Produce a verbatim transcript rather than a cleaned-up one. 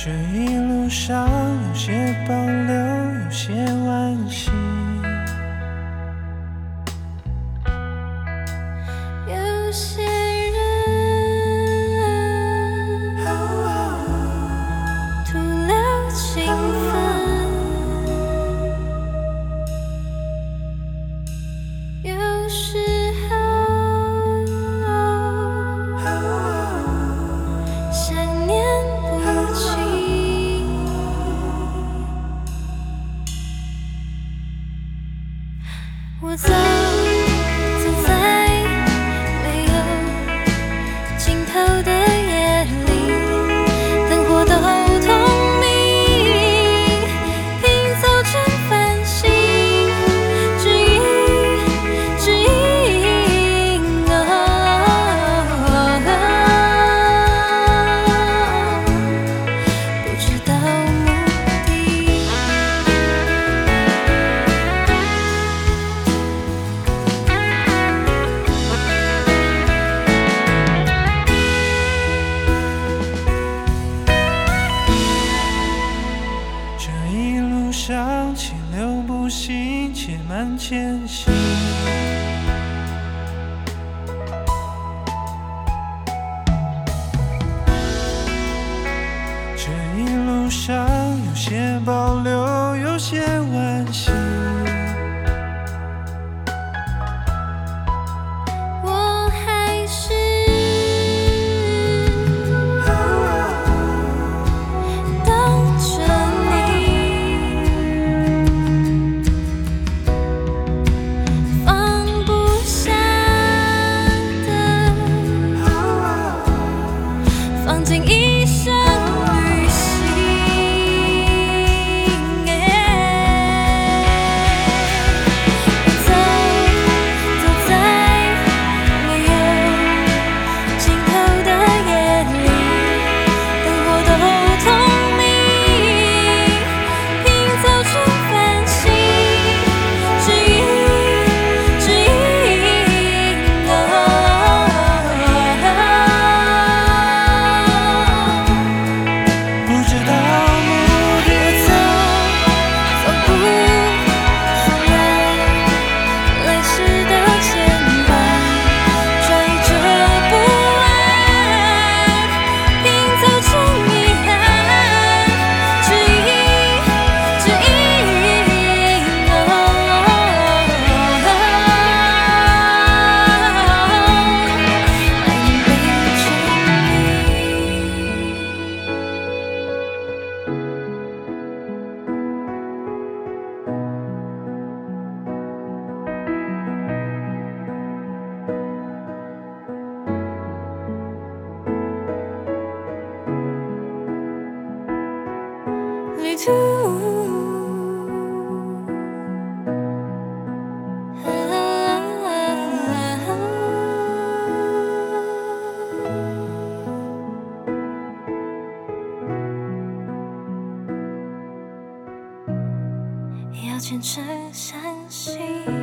这一路上有些保留，有些惋惜。 有些人徒留情分，有时候想念不尽。我走走在没有尽头的夜里，灯火都透明，拼凑成繁星，指引指引哦，不知道目的。 这一路上气流不息，且慢前行。这一路上有些保留，有些惋惜。 我还是等着你，放不下的，放进一生旅行。走走在没有尽头的夜里，灯火都透明，拼凑成繁星，指引指引哦， 不知道目的。 我走走不出来来时的牵绊，拽着不安，拼凑成遗憾，指引指引哦，爱已被旅途。也要坚持相信。